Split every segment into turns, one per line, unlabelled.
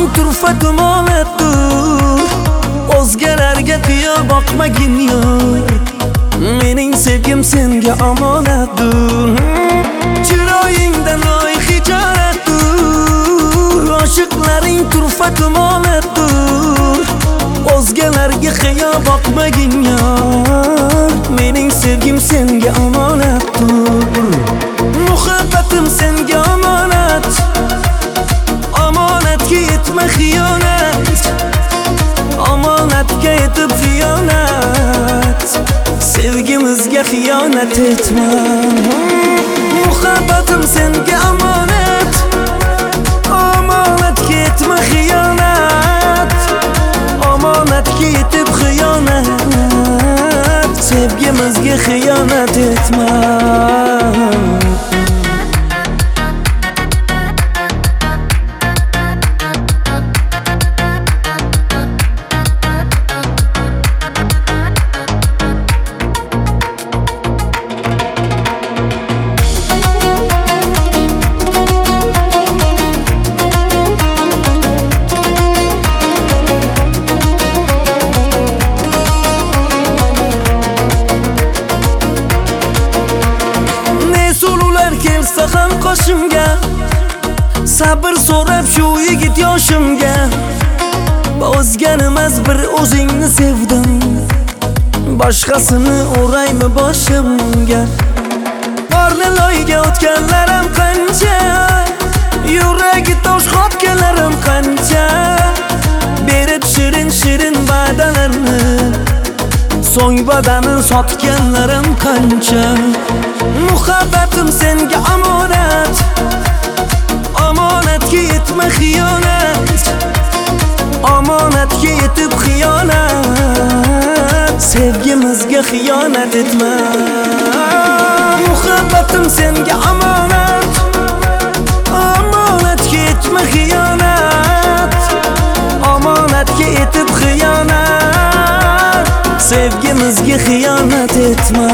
turfa tumonatdir. O'zgalarga qiyo boqmagin yor, mening sevgim senga omonatdir. Chiroyingdan loy hijolatdir, oshiqlaring turfa tumonatdir. O'zgalarga qiyo boqmagin yor, mening sevgim senga omonatdir. Muhabbatim senga omonat, omonatga yetma xiyonat, omonatga yetib xiyonat, sevgimizga xiyonat etma. Muhabbatim senga omonat, omonatga yetma xiyonat, omonatga yetib xiyonat, sevgimizga xiyonat etma. Kelsa ham qoshimga, sabr so'rab shu yigit yoshimga. O'zganimas bir o'zingni sevdim, boshqasini o'raymi boshimga. Qorni loyga o'tganlarim qancha, yuragi tosh qopganlarim qancha. Berib shirin shirin va'dalarni, so'ng badanini sotganlarim qancha. Muhabbatim senga omonat, omonatga yetma xiyonat, omonatga yetib xiyonat, sevgimizga xiyonat etma. Muhabbatim senga omonat, omonatga yetma xiyonat, omonatga yetib xiyonat, sevgimizga xiyonat etma.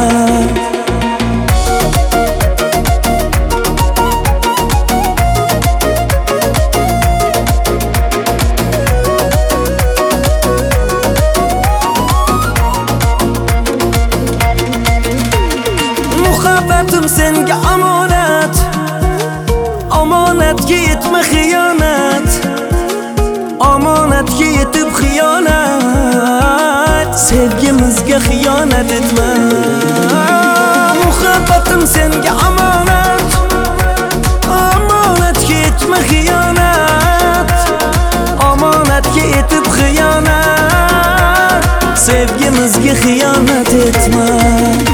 Muhabbatim senga omonat, omonatga yetma xiyonat, omonatga yetib xiyonat, sevgimizga xiyonat etma. Muhabbatim senga omonat, omonatga yetma xiyonat, omonatga yetib xiyonat, sevgimizga xiyonat etma.